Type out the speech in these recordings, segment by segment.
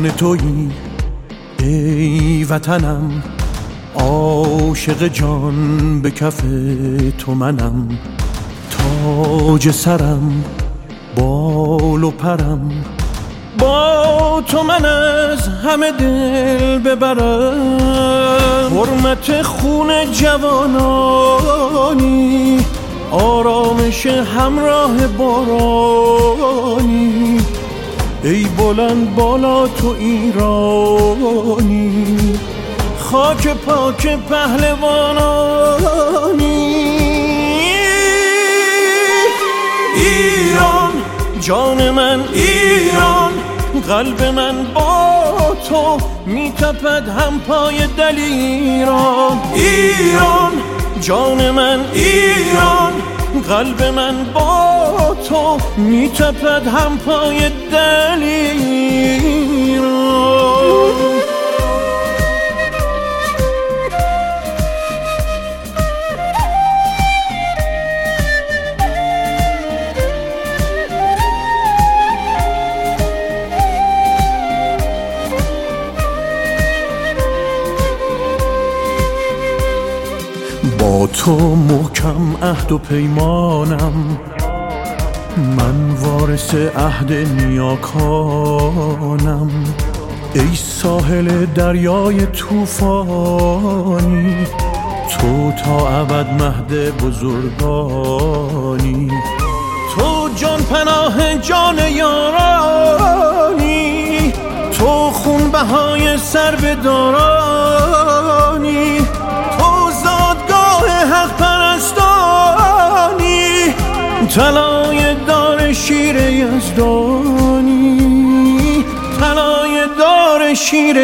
جان تویی ای وطنم، عاشق جان به کف تو منم، تاج سرم بال و پرم، با تو من از همه دل ببرم. حرمت خون جوانانی، آرامش همراه بارانی، ای بلند بالا تو ایرانی، خاک پاک پهلوانانی. ایران جان من، ایران قلب من با تو میتپد هم پای دلیران. ایران جان من، ایران قلب من با تو میتپد هم پای دلیران. با تو محکم عهد و پیمانم، من وارث عهد نیاکانم. ای ساحل دریای طوفانی، تو تا ابد مهد بزرگانی. تو جان پناه جان یارانی، تو خون بهای سر بدارانی، حق پرستانی، طلای دار شیر یزدانی، طلای دار شیر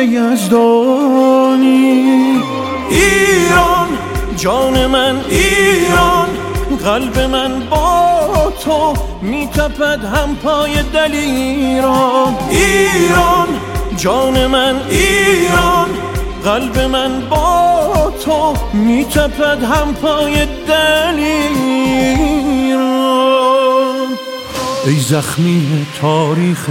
یزدانی. ایران جان من، ایران قلب من با تو میتپد هم پای دلیران. ایران جان من، ایران قلب من با تو میتپد هم پای دلیران. ای زخمی تاریخ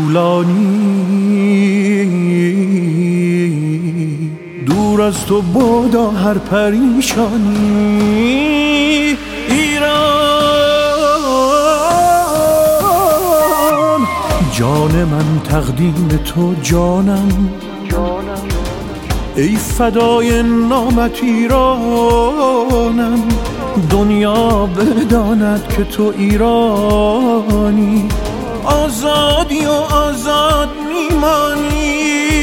طولانی، دور از تو بادا هر پریشانی. ایران جان من تقدیم تو جانم، ای فدای نامت ایرانم. دنیا بداند که تو ایرانی، آزادی و آزاد میمانی.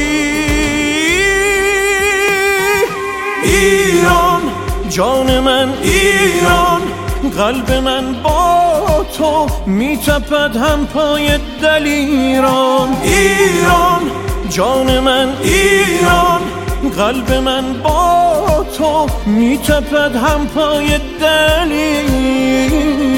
ایران جان من، ایران قلب من با تو میتپد هم پای دلیران. ایران جان من، ایران قلب من با تو میتپد هم پای دلیران.